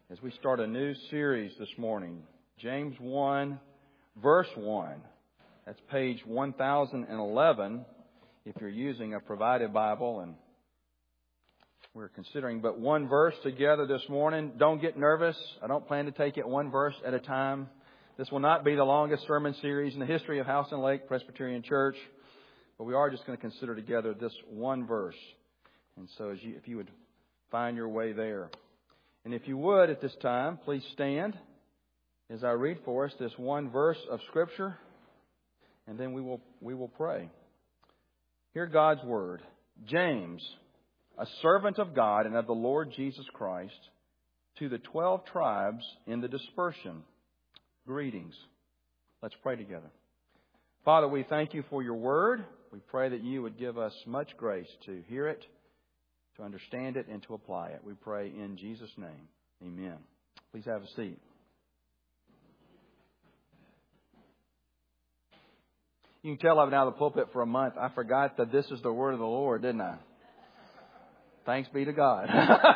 as we start a new series this morning. James 1, verse 1. That's page 1011 if you're using a provided Bible. And we're considering but one verse together this morning. Don't get nervous. I don't plan to take it one verse at a time. This will not be the longest sermon series in the history of House and Lake Presbyterian Church. But we are just going to consider together this one verse. And so if you would find your way there. And if you would at this time, please stand as I read for us this one verse of Scripture. And then we will pray. Hear God's Word. James, a servant of God and of the Lord Jesus Christ, to the 12 tribes in the dispersion, greetings. Let's pray together. Father, we thank you for your Word. We pray that you would give us much grace to hear it, to understand it, and to apply it. We pray in Jesus' name. Amen. Please have a seat. You can tell I've been out of the pulpit for a month. I forgot that this is the word of the Lord, didn't I? Thanks be to God.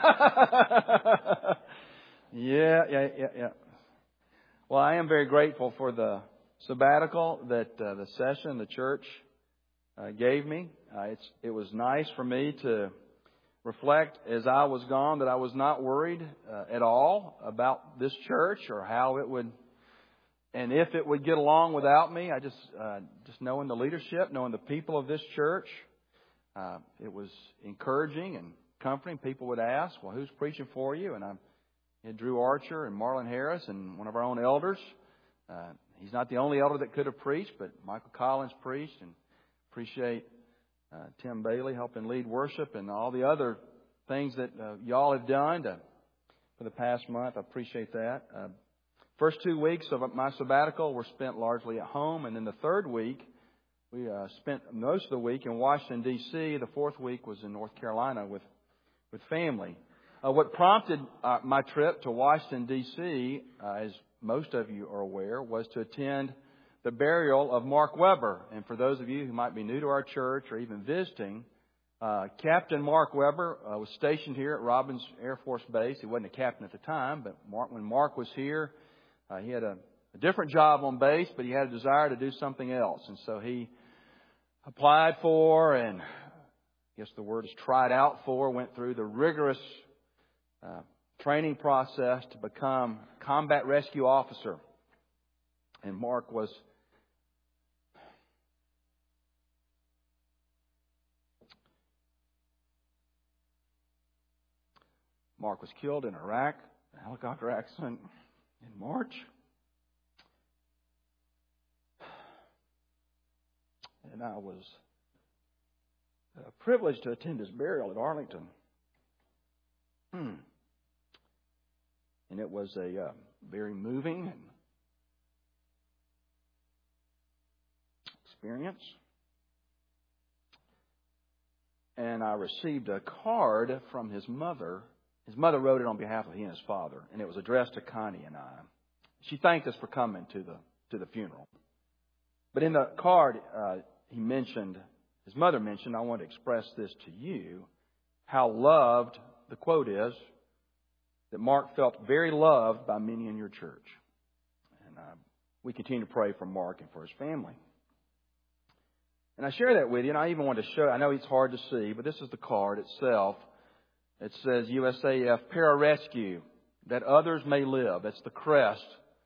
Yeah. Well, I am very grateful for the sabbatical that the session, the church gave me. It was nice for me to reflect as I was gone that I was not worried at all about this church or how it would, and if it would get along without me. I just knowing the leadership, knowing the people of this church, it was encouraging and comforting. People would ask, well, who's preaching for you? And I had Drew Archer and Marlon Harris and one of our own elders. He's not the only elder that could have preached, but Michael Collins preached, and appreciate Tim Bailey helping lead worship and all the other things that y'all have done for the past month. I appreciate that. First 2 weeks of my sabbatical were spent largely at home. And then the third week, we spent most of the week in Washington, D.C. The fourth week was in North Carolina with family. What prompted my trip to Washington, D.C., as most of you are aware, was to attend the burial of Mark Weber. And for those of you who might be new to our church or even visiting, Captain Mark Weber was stationed here at Robins Air Force Base. He wasn't a captain at the time, but when Mark was here, he had a different job on base, but he had a desire to do something else. And so he applied for, and I guess the word is tried out for, went through the rigorous training process to become combat rescue officer. And Mark was killed in Iraq, a helicopter accident in March. And I was privileged to attend his burial at Arlington. And it was a very moving experience. And I received a card from his mother. His mother wrote it on behalf of he and his father, and it was addressed to Connie and I. She thanked us for coming to the funeral. But in the card, his mother mentioned, I want to express this to you, how loved, the quote is, that Mark felt very loved by many in your church. And we continue to pray for Mark and for his family. And I share that with you, and I even want to show, I know it's hard to see, but this is the card itself. It says USAF Pararescue, that others may live. That's the crest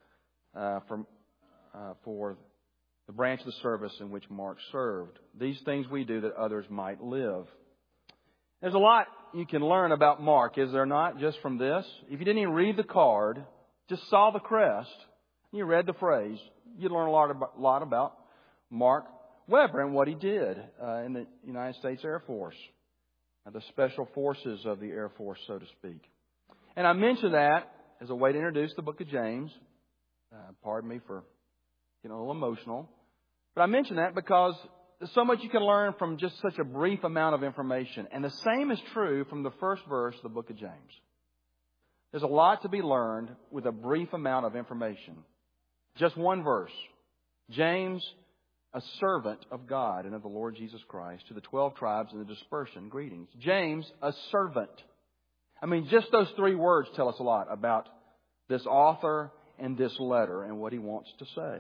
for the branch of the service in which Mark served. These things we do that others might live. There's a lot you can learn about Mark, is there not, just from this? If you didn't even read the card, just saw the crest, and you read the phrase, you'd learn a lot about Mark Weber and what he did in the United States Air Force, the special forces of the Air Force, so to speak. And I mention that as a way to introduce the book of James. Pardon me for getting a little emotional. But I mention that because there's so much you can learn from just such a brief amount of information. And the same is true from the first verse of the book of James. There's a lot to be learned with a brief amount of information. Just one verse. James, a servant of God and of the Lord Jesus Christ, to the 12 tribes in the dispersion, greetings. James, a servant. I mean, just those three words tell us a lot about this author and this letter and what he wants to say.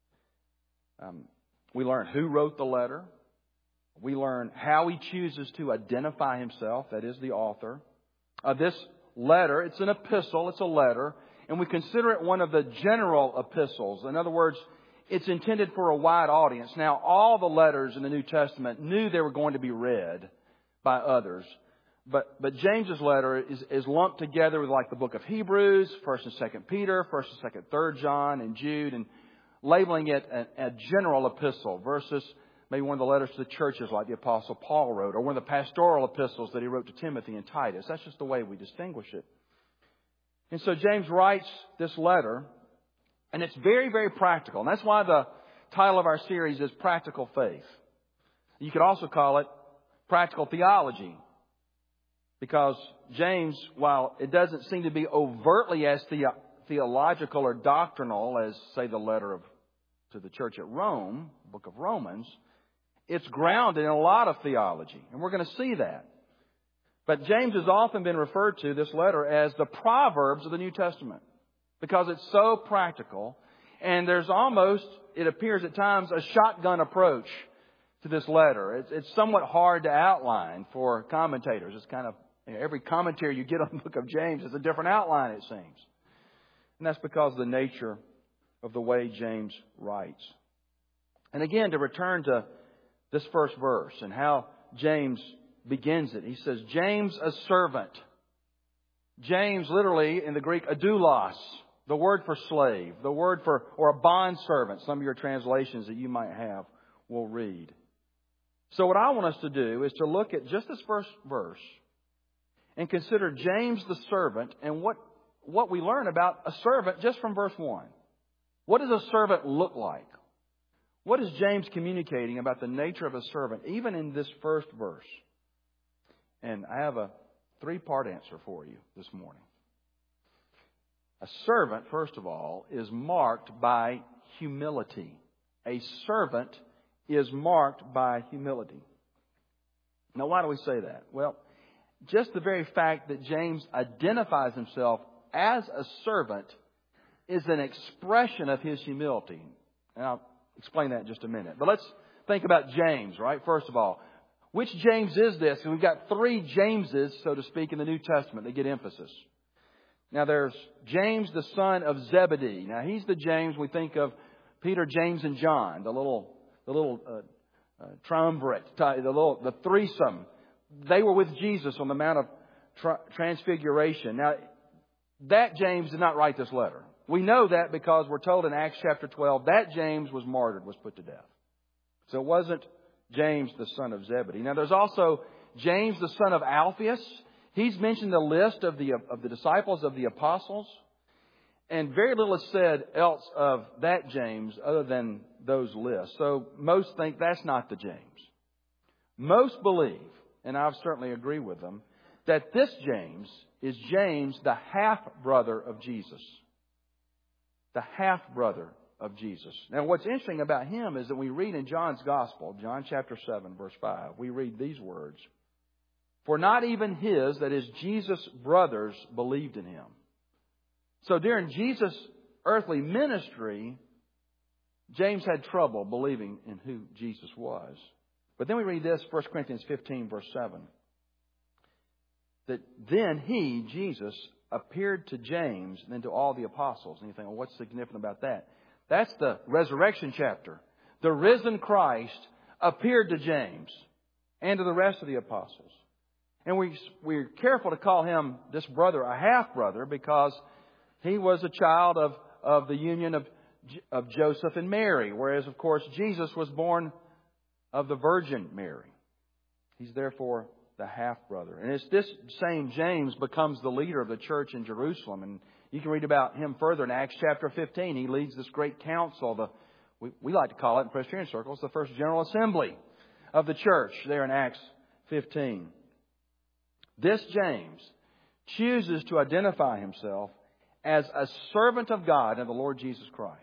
We learn who wrote the letter. We learn how he chooses to identify himself, that is the author. This letter, it's an epistle, it's a letter, and we consider it one of the general epistles. In other words, it's intended for a wide audience. Now, all the letters in the New Testament knew they were going to be read by others. But James's letter is lumped together with like the book of Hebrews, 1st and 2nd Peter, 1st and 2nd, 3rd John, and Jude, and labeling it a general epistle versus maybe one of the letters to the churches like the Apostle Paul wrote, or one of the pastoral epistles that he wrote to Timothy and Titus. That's just the way we distinguish it. And so James writes this letter, and it's very, very practical. And that's why the title of our series is Practical Faith. You could also call it Practical Theology. Because James, while it doesn't seem to be overtly as theological or doctrinal as, say, the letter to the church at Rome, the book of Romans, it's grounded in a lot of theology. And we're going to see that. But James has often been referred to, this letter, as the Proverbs of the New Testament. Because it's so practical. And there's almost, it appears at times, a shotgun approach to this letter. It's somewhat hard to outline for commentators. It's kind of, every commentary you get on the book of James is a different outline, it seems. And that's because of the nature of the way James writes. And again, to return to this first verse and how James begins it. He says, James, a servant. James, literally, in the Greek, a doulos, the word for slave, the word for, or a bondservant. Some of your translations that you might have will read. So what I want us to do is to look at just this first verse and consider James the servant and what we learn about a servant just from verse 1. What does a servant look like? What is James communicating about the nature of a servant, even in this first verse? And I have a 3-part answer for you this morning. A servant, first of all, is marked by humility. A servant is marked by humility. Now, why do we say that? Well, just the very fact that James identifies himself as a servant is an expression of his humility. And I'll explain that in just a minute. But let's think about James, right? First of all, which James is this? And we've got 3 Jameses, so to speak, in the New Testament that get emphasis. Now, there's James, the son of Zebedee. Now, he's the James we think of Peter, James, and John, the little triumvirate, the threesome. They were with Jesus on the Mount of Transfiguration. Now, that James did not write this letter. We know that because we're told in Acts chapter 12 that James was martyred, was put to death. So it wasn't James, the son of Zebedee. Now, there's also James, the son of Alphaeus. He's mentioned the list of the disciples of the apostles. And very little is said else of that James other than those lists. So most think that's not the James. Most believe, and I certainly agree with them, that this James is James, the half-brother of Jesus. The half-brother of Jesus. Now, what's interesting about him is that we read in John's Gospel, John chapter 7, verse 5, we read these words, "For not even his," that is Jesus' brothers, "believed in him." So during Jesus' earthly ministry, James had trouble believing in who Jesus was. But then we read this, 1 Corinthians 15, verse 7. That then he, Jesus, appeared to James and then to all the apostles. And you think, well, what's significant about that? That's the resurrection chapter. The risen Christ appeared to James and to the rest of the apostles. And we're careful to call him, this brother, a half-brother because he was a child of the union of Joseph and Mary. Whereas, of course, Jesus was born of the Virgin Mary. He's therefore the half-brother. And it's this same James becomes the leader of the church in Jerusalem. And you can read about him further in Acts chapter 15. He leads this great council. We like to call it in Presbyterian circles the first General Assembly of the church there in Acts 15. This James chooses to identify himself as a servant of God and the Lord Jesus Christ.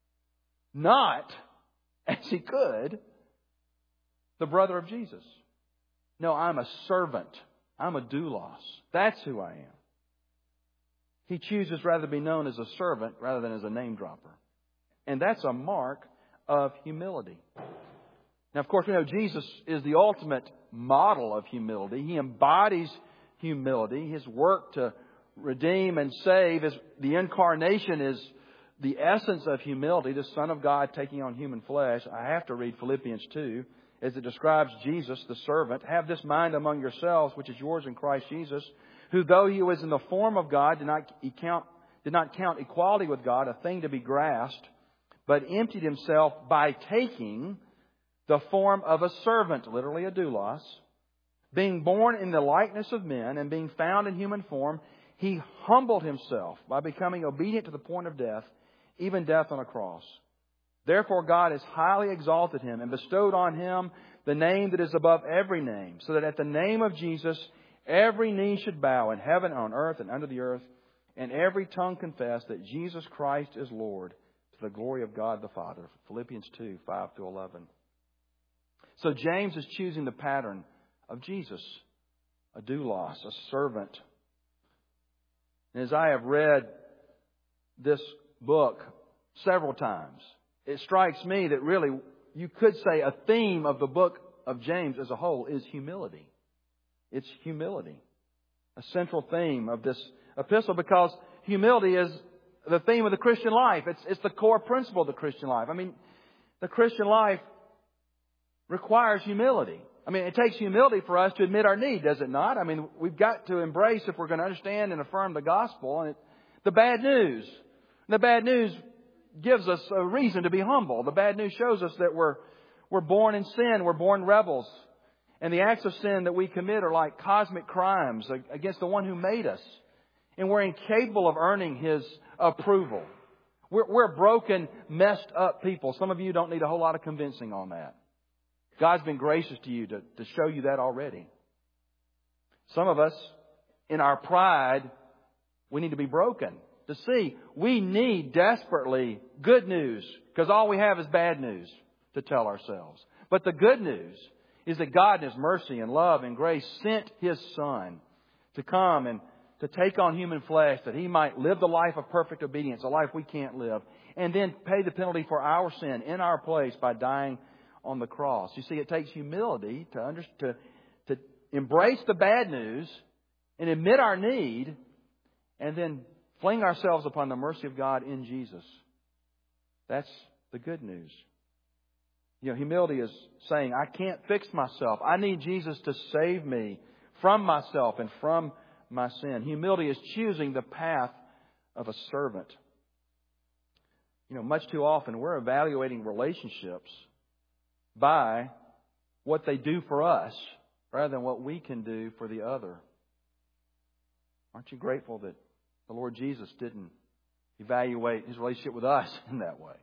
Not, as he could, the brother of Jesus. No, I'm a servant. I'm a doulos. That's who I am. He chooses rather to be known as a servant rather than as a name dropper. And that's a mark of humility. Now, of course, we know Jesus is the ultimate model of humility. He embodies humility. His work to redeem and save, the incarnation is the essence of humility, the Son of God taking on human flesh. I have to read Philippians 2 as it describes Jesus, the servant. Have this mind among yourselves, which is yours in Christ Jesus, who though He was in the form of God, did not count equality with God a thing to be grasped, but emptied Himself by taking the form of a servant, literally a doulos, being born in the likeness of men and being found in human form, He humbled Himself by becoming obedient to the point of death, even death on a cross. Therefore God has highly exalted Him and bestowed on Him the name that is above every name, so that at the name of Jesus every knee should bow in heaven, on earth, and under the earth, and every tongue confess that Jesus Christ is Lord, to the glory of God the Father. Philippians 2, 5-11. So James is choosing the pattern of Jesus, a doulos, a servant. And as I have read this book several times, it strikes me that really you could say a theme of the book of James as a whole is humility. It's humility. A central theme of this epistle, because humility is the theme of the Christian life. It's the core principle of the Christian life. I mean, the Christian life requires humility. I mean, it takes humility for us to admit our need, does it not? I mean, we've got to embrace, if we're going to understand and affirm the gospel, and the bad news. The bad news gives us a reason to be humble. The bad news shows us that we're born in sin. We're born rebels. And the acts of sin that we commit are like cosmic crimes against the one who made us. And we're incapable of earning His approval. We're broken, messed up people. Some of you don't need a whole lot of convincing on that. God's been gracious to you to show you that already. Some of us, in our pride, we need to be broken to see we need desperately good news, because all we have is bad news to tell ourselves. But the good news is that God in His mercy and love and grace sent His Son to come and to take on human flesh, that He might live the life of perfect obedience, a life we can't live, and then pay the penalty for our sin in our place by dying on the cross. You see, it takes humility to embrace the bad news and admit our need, and then fling ourselves upon the mercy of God in Jesus. That's the good news. You know, humility is saying, I can't fix myself. I need Jesus to save me from myself and from my sin. Humility is choosing the path of a servant. You know, much too often we're evaluating relationships by what they do for us rather than what we can do for the other. Aren't you grateful that the Lord Jesus didn't evaluate His relationship with us in that way?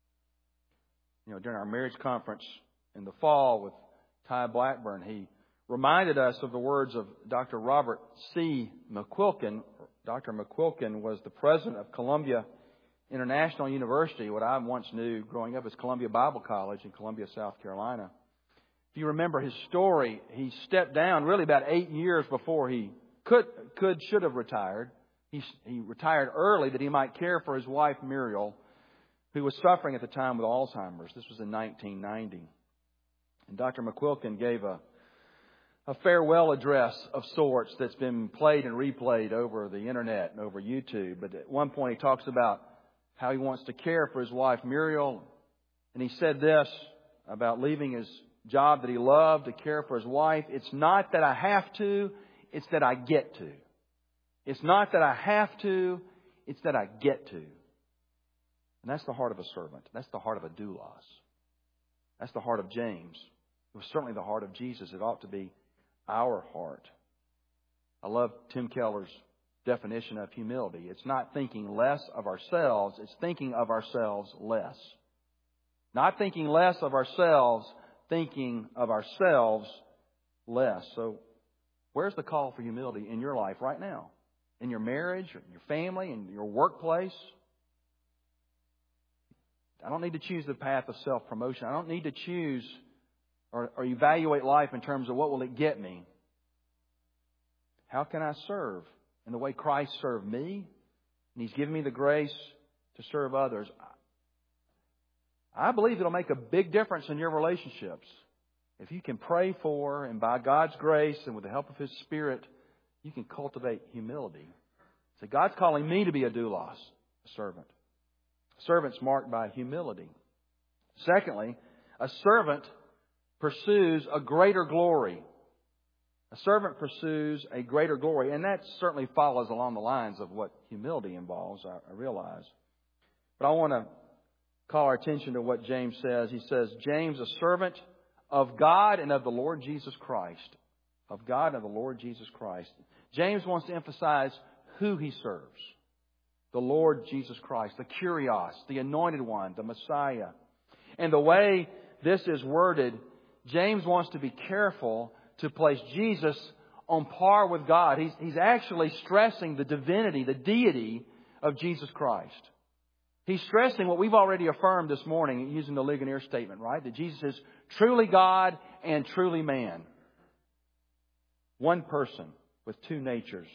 You know, during our marriage conference in the fall with Ty Blackburn, he reminded us of the words of Dr. Robert C. McQuilkin. Dr. McQuilkin was the president of Columbia International University, what I once knew growing up as Columbia Bible College in Columbia, South Carolina. If you remember his story, he stepped down really about 8 years before he should have retired. He retired early that he might care for his wife, Muriel, who was suffering at the time with Alzheimer's. This was in 1990. And Dr. McQuilkin gave a farewell address of sorts that's been played and replayed over the internet and over YouTube. But at one point he talks about how he wants to care for his wife, Muriel. And he said this about leaving his job that he loved to care for his wife. It's not that I have to, it's that I get to. It's not that I have to, it's that I get to. And that's the heart of a servant. That's the heart of a doulos. That's the heart of James. It was certainly the heart of Jesus. It ought to be our heart. I love Tim Keller's definition of humility. It's not thinking less of ourselves, it's thinking of ourselves less. Not thinking less of ourselves, thinking of ourselves less. So, where's the call for humility in your life right now? In your marriage, or in your family, in your workplace? I don't need to choose the path of self-promotion. I don't need to choose or evaluate life in terms of what will it get me. How can I serve in the way Christ served me and He's given me the grace to serve others, I believe it'll make a big difference in your relationships. If you can pray for, and by God's grace and with the help of His Spirit, you can cultivate humility. So God's calling me to be a doulos, a servant. A servant's marked by humility. Secondly, a servant pursues a greater glory. A servant pursues a greater glory. And that certainly follows along the lines of what humility involves, I realize. But I want to call our attention to what James says. He says, James, a servant of God and of the Lord Jesus Christ. Of God and of the Lord Jesus Christ. James wants to emphasize who he serves. The Lord Jesus Christ, the Kyrios, the Anointed One, the Messiah. And the way this is worded, James wants to be careful to place Jesus on par with God. He's actually stressing the divinity, the deity of Jesus Christ. He's stressing what we've already affirmed this morning using the Ligonier statement, right? That Jesus is truly God and truly man. One person with two natures.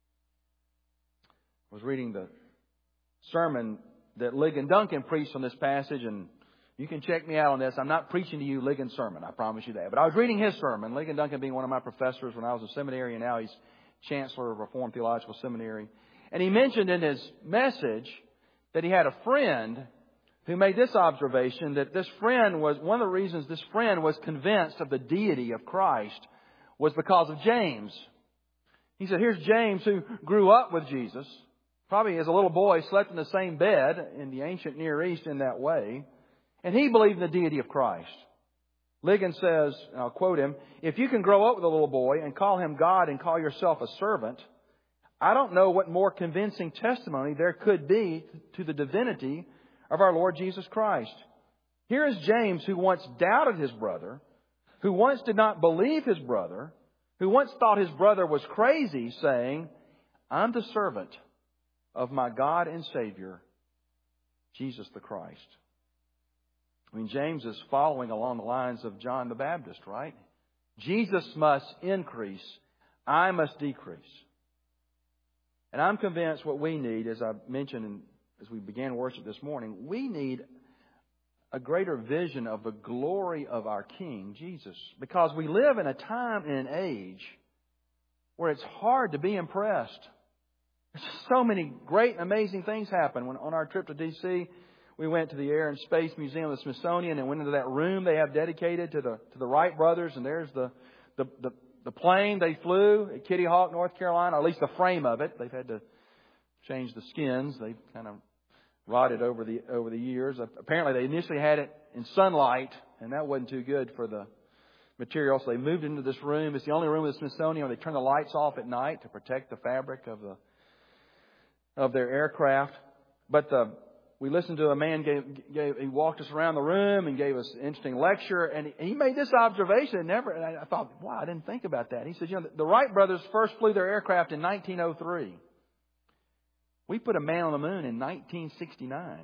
I was reading the sermon that Ligon Duncan preached on this passage, and you can check me out on this. I'm not preaching to you Ligon's sermon, I promise you that. But I was reading his sermon, Ligon Duncan being one of my professors when I was in seminary, and now he's Chancellor of Reformed Theological Seminary. And he mentioned in his message that he had a friend who made this observation, that this friend was, one of the reasons this friend was convinced of the deity of Christ was because of James. He said, here's James who grew up with Jesus. Probably as a little boy slept in the same bed in the ancient Near East in that way. And he believed in the deity of Christ. Ligon says, and I'll quote him, if you can grow up with a little boy and call him God and call yourself a servant, I don't know what more convincing testimony there could be to the divinity of our Lord Jesus Christ. Here is James, who once doubted his brother, who once did not believe his brother, who once thought his brother was crazy, saying, I'm the servant of my God and Savior, Jesus the Christ. I mean, James is following along the lines of John the Baptist, right? Jesus must increase, I must decrease. And I'm convinced what we need, as I mentioned as we began worship this morning, we need a greater vision of the glory of our King, Jesus. Because we live in a time and an age where it's hard to be impressed. There's so many great and amazing things happen. When on our trip to D.C., we went to the Air and Space Museum of the Smithsonian and went into that room they have dedicated to the Wright brothers. And there's the plane they flew at Kitty Hawk, North Carolina, or at least the frame of it. They've had to change the skins. They've kind of rotted over the years. Apparently, they initially had it in sunlight, and that wasn't too good for the material. So they moved into this room. It's the only room at the Smithsonian where they turn the lights off at night to protect the fabric of their aircraft. But we listened to a man he walked us around the room and gave us an interesting lecture, and he made this observation. And I thought, wow, I didn't think about that. He said, the Wright brothers first flew their aircraft in 1903. We put a man on the moon in 1969.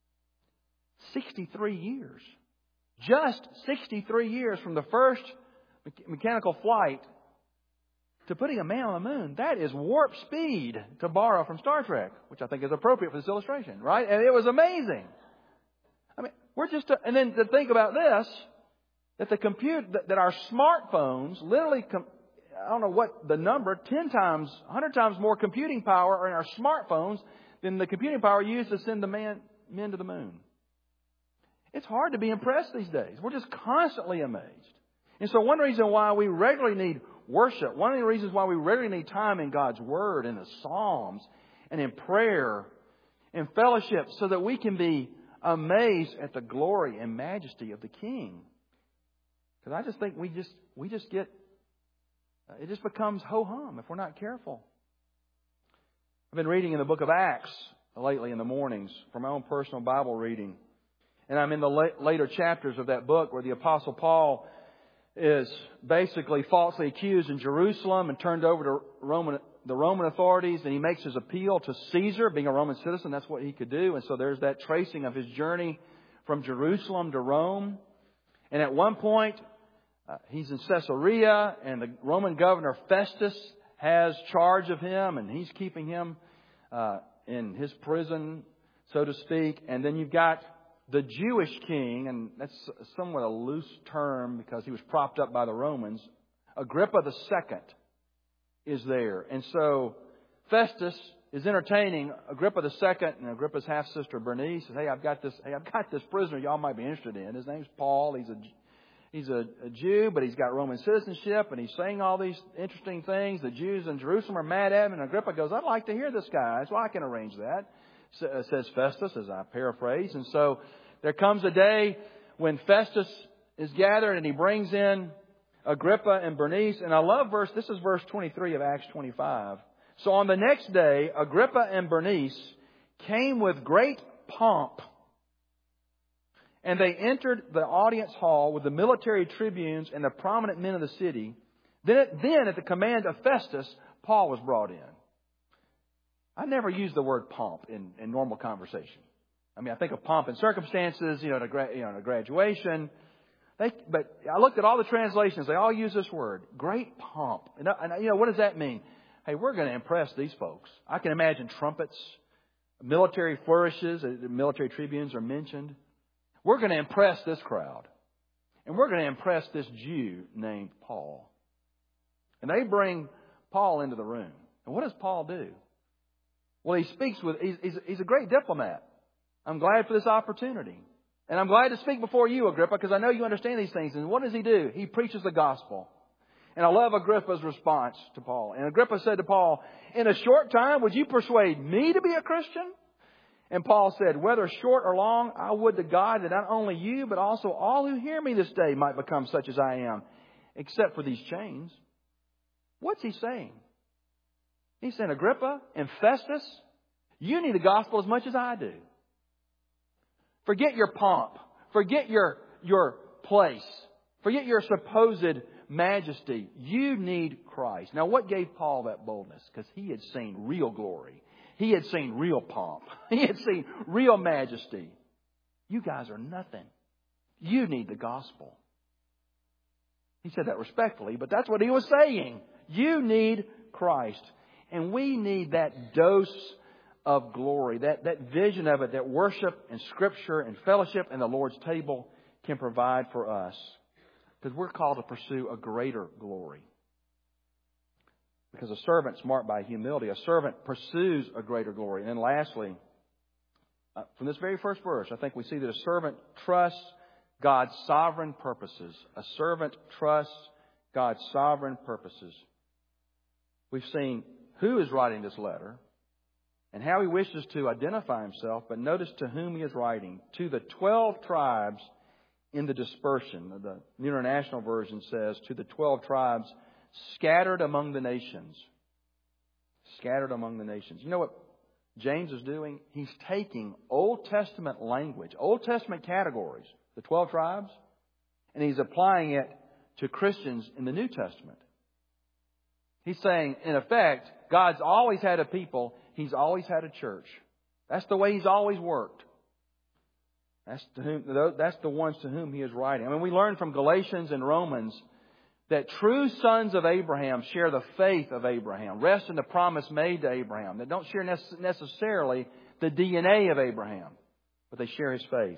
63 years. Just 63 years from the first mechanical flight to putting a man on the moon. That is warp speed, to borrow from Star Trek, which I think is appropriate for this illustration, right? And it was amazing. I mean, and then to think about this, that our smartphones literally, I don't know what the number, 10 times, 100 times more computing power are in our smartphones than the computing power used to send the men to the moon. It's hard to be impressed these days. We're just constantly amazed. And so one reason why we regularly need worship, one of the reasons why we regularly need time in God's Word, in the Psalms, and in prayer, and fellowship, so that we can be amazed at the glory and majesty of the King. Because I just think we just get, it just becomes ho-hum if we're not careful. I've been reading in the book of Acts lately in the mornings for my own personal Bible reading. And I'm in the later chapters of that book where the Apostle Paul is basically falsely accused in Jerusalem and turned over to the Roman authorities. And he makes his appeal to Caesar. Being a Roman citizen, that's what he could do. And so there's that tracing of his journey from Jerusalem to Rome. And at one point, he's in Caesarea, and the Roman governor Festus has charge of him, and he's keeping him in his prison, so to speak. And then you've got the Jewish king, and that's somewhat a loose term because he was propped up by the Romans. Agrippa II is there. And so Festus is entertaining Agrippa II, and Agrippa's half-sister Bernice says, I've got this prisoner y'all might be interested in. His name's Paul. He's a Jew, but he's got Roman citizenship, and he's saying all these interesting things. The Jews in Jerusalem are mad at him, and Agrippa goes, I'd like to hear this guy. So I can arrange that, says Festus, as I paraphrase. And so there comes a day when Festus is gathered, and he brings in Agrippa and Bernice. And I love this is verse 23 of Acts 25. So on the next day, Agrippa and Bernice came with great pomp, and they entered the audience hall with the military tribunes and the prominent men of the city. Then at the command of Festus, Paul was brought in. I never use the word pomp in normal conversation. I mean, I think of pomp and circumstances, at a graduation. But I looked at all the translations. They all use this word, great pomp. And what does that mean? Hey, we're going to impress these folks. I can imagine trumpets, military flourishes. The military tribunes are mentioned. We're going to impress this crowd. And we're going to impress this Jew named Paul. And they bring Paul into the room. And what does Paul do? Well, he's a great diplomat. I'm glad for this opportunity. And I'm glad to speak before you, Agrippa, because I know you understand these things. And what does he do? He preaches the gospel. And I love Agrippa's response to Paul. And Agrippa said to Paul, in a short time, would you persuade me to be a Christian? And Paul said, whether short or long, I would to God that not only you, but also all who hear me this day might become such as I am, except for these chains. What's he saying? He's saying, Agrippa and Festus, you need the gospel as much as I do. Forget your pomp. Forget your place. Forget your supposed majesty. You need Christ. Now, what gave Paul that boldness? Because he had seen real glory. He had seen real pomp. He had seen real majesty. You guys are nothing. You need the gospel. He said that respectfully, but that's what he was saying. You need Christ. And we need that dose of glory, that vision of it that worship and Scripture and fellowship and the Lord's table can provide for us. Because we're called to pursue a greater glory. Because a servant's marked by humility. A servant pursues a greater glory. And then lastly, from this very first verse, I think we see that a servant trusts God's sovereign purposes. A servant trusts God's sovereign purposes. We've seen who is writing this letter and how he wishes to identify himself. But notice to whom he is writing. To the 12 tribes in the dispersion. The New International Version says, to the 12 tribes scattered among the nations. Scattered among the nations. You know what James is doing? He's taking Old Testament language, Old Testament categories, the 12 tribes, and he's applying it to Christians in the New Testament. He's saying, in effect, God's always had a people. He's always had a church. That's the way He's always worked. That's the ones to whom He is writing. I mean, we learn from Galatians and Romans that true sons of Abraham share the faith of Abraham, rest in the promise made to Abraham. They don't share necessarily the DNA of Abraham, but they share his faith.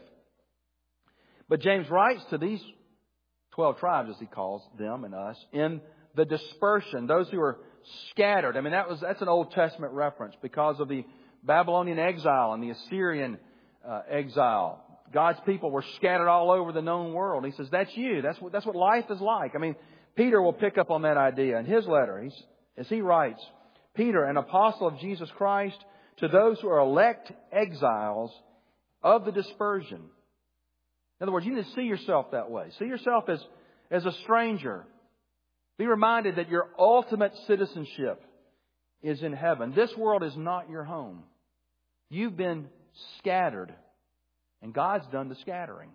But James writes to these 12 tribes, as he calls them and us, in the dispersion, those who are scattered. I mean, that's an Old Testament reference because of the Babylonian exile and the Assyrian exile. God's people were scattered all over the known world. He says, that's you. That's what life is like. I mean, Peter will pick up on that idea in his letter. As he writes, Peter, an apostle of Jesus Christ, to those who are elect exiles of the dispersion. In other words, you need to see yourself that way. See yourself as a stranger. Be reminded that your ultimate citizenship is in heaven. This world is not your home. You've been scattered. And God's done the scattering.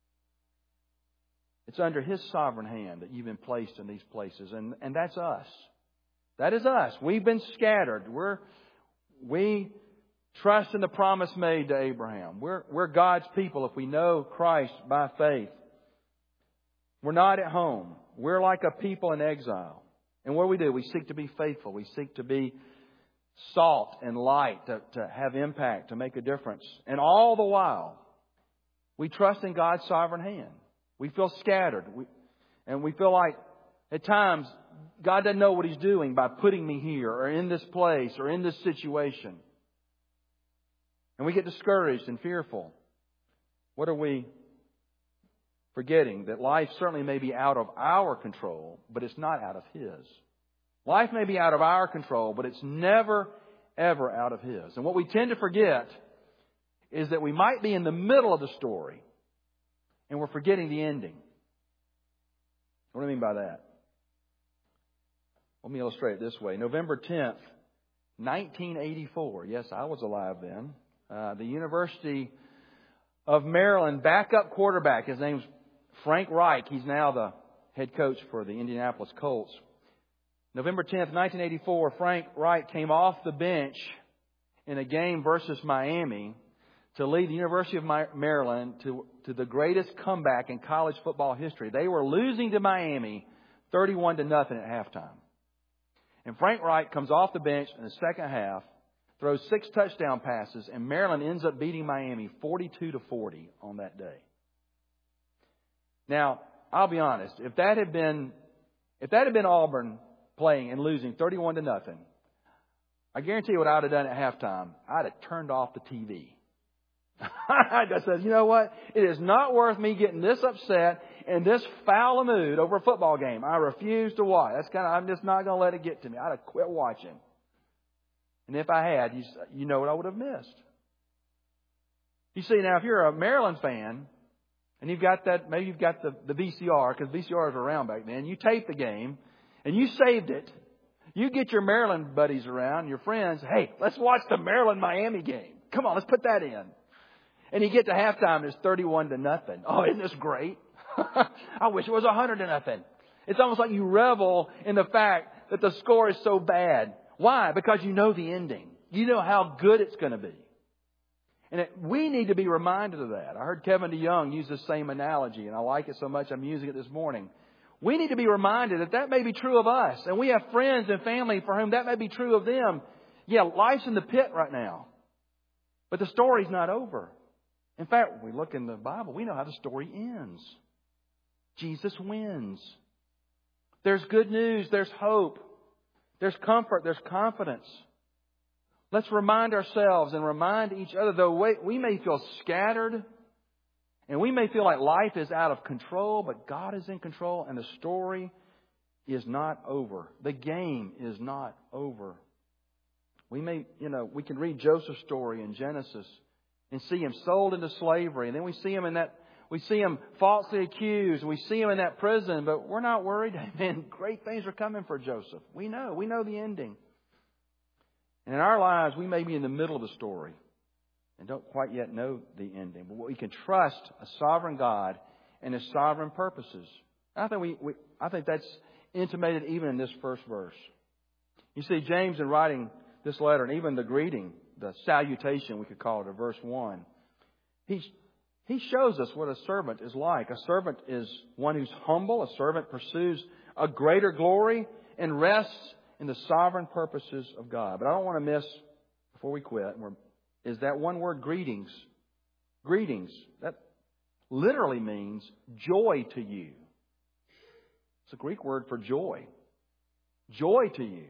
It's under His sovereign hand that you've been placed in these places. And that's us. That is us. We've been scattered. We trust in the promise made to Abraham. We're God's people if we know Christ by faith. We're not at home. We're like a people in exile. And what do? We seek to be faithful. We seek to be salt and light to have impact, to make a difference. And all the while, we trust in God's sovereign hand. We feel scattered. And we feel like at times God doesn't know what He's doing by putting me here or in this place or in this situation. And we get discouraged and fearful. What are we forgetting? That life certainly may be out of our control, but it's not out of His. Life may be out of our control, but it's never, ever out of His. And what we tend to forget is that we might be in the middle of the story and we're forgetting the ending. What do I mean by that? Let me illustrate it this way. November 10th, 1984. Yes, I was alive then. The University of Maryland backup quarterback. His name's Frank Reich. He's now the head coach for the Indianapolis Colts. November 10th, 1984, Frank Reich came off the bench in a game versus Miami to lead the University of Maryland to the greatest comeback in college football history. They were losing to Miami 31-0 at halftime. And Frank Reich comes off the bench in the second half, throws 6 touchdown passes, and Maryland ends up beating Miami 42-40 on that day. Now, I'll be honest, if that had been Auburn playing and losing 31-0, I guarantee you what I'd have done at halftime. I'd have turned off the TV. I said, you know what? It is not worth me getting this upset in this foul a mood over a football game. I refuse to watch. I'm just not going to let it get to me. I'd have quit watching. And if I had, you know what I would have missed. You see, now if you're a Maryland fan and you've got that, maybe you've got the VCR, because VCRs were around back then. You tape the game and you saved it. You get your Maryland buddies around, your friends. Hey, let's watch the Maryland-Miami game. Come on, let's put that in. And you get to halftime, it's 31-0. Oh, isn't this great? I wish it was 100-0. It's almost like you revel in the fact that the score is so bad. Why? Because you know the ending. You know how good it's going to be. And we need to be reminded of that. I heard Kevin DeYoung use the same analogy, and I like it so much I'm using it this morning. We need to be reminded that may be true of us. And we have friends and family for whom that may be true of them. Yeah, life's in the pit right now. But the story's not over. In fact, when we look in the Bible, we know how the story ends. Jesus wins. There's good news. There's hope. There's comfort. There's confidence. Let's remind ourselves and remind each other, though we may feel scattered and we may feel like life is out of control, but God is in control and the story is not over. The game is not over. We can read Joseph's story in Genesis and see him sold into slavery. And then we see him falsely accused. And we see him in that prison. But we're not worried. Amen. Great things are coming for Joseph. We know the ending. And in our lives, we may be in the middle of the story and don't quite yet know the ending. But we can trust a sovereign God and His sovereign purposes. I think that's intimated even in this first verse. You see, James, in writing this letter, and even the greeting, the salutation, we could call it, of verse 1, he shows us what a servant is like. A servant is one who's humble. A servant pursues a greater glory and rests in the sovereign purposes of God. But I don't want to miss, before we quit, is that one word, greetings. Greetings. That literally means joy to you. It's a Greek word for joy. Joy to you.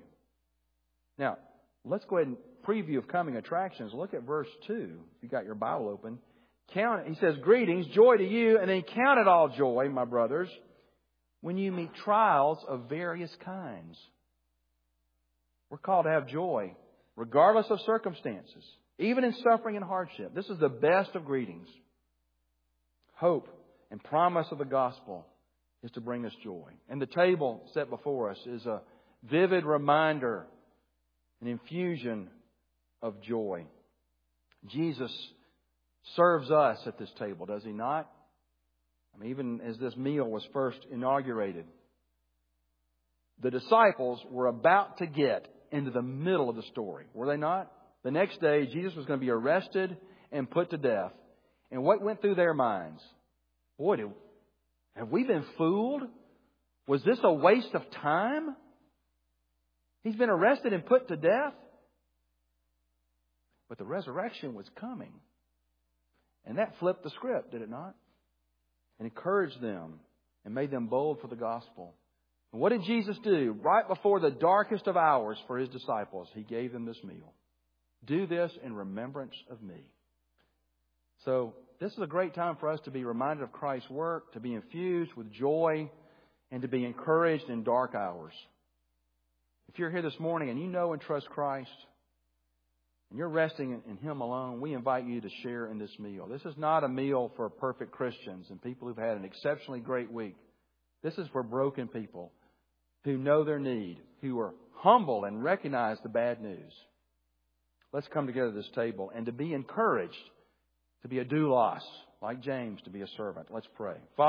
Now, let's go ahead and preview of coming attractions. Look at verse 2. If you got your Bible open. He says, greetings, joy to you. And then count it all joy, my brothers, when you meet trials of various kinds. We're called to have joy, regardless of circumstances, even in suffering and hardship. This is the best of greetings. Hope and promise of the gospel is to bring us joy. And the table set before us is a vivid reminder, an infusion of joy. Jesus serves us at this table, does He not? I mean, even as this meal was first inaugurated, the disciples were about to get into the middle of the story, were they not? The next day, Jesus was going to be arrested and put to death. And what went through their minds? Boy, have we been fooled? Was this a waste of time? He's been arrested and put to death. But the resurrection was coming. And that flipped the script, did it not? And encouraged them and made them bold for the gospel. And what did Jesus do? Right before the darkest of hours for His disciples, He gave them this meal. Do this in remembrance of me. So this is a great time for us to be reminded of Christ's work, to be infused with joy, and to be encouraged in dark hours. If you're here this morning and you know and trust Christ, and you're resting in Him alone, we invite you to share in this meal. This is not a meal for perfect Christians and people who've had an exceptionally great week. This is for broken people who know their need, who are humble and recognize the bad news. Let's come together at this table and to be encouraged, to be a doulos, like James, to be a servant. Let's pray. Father,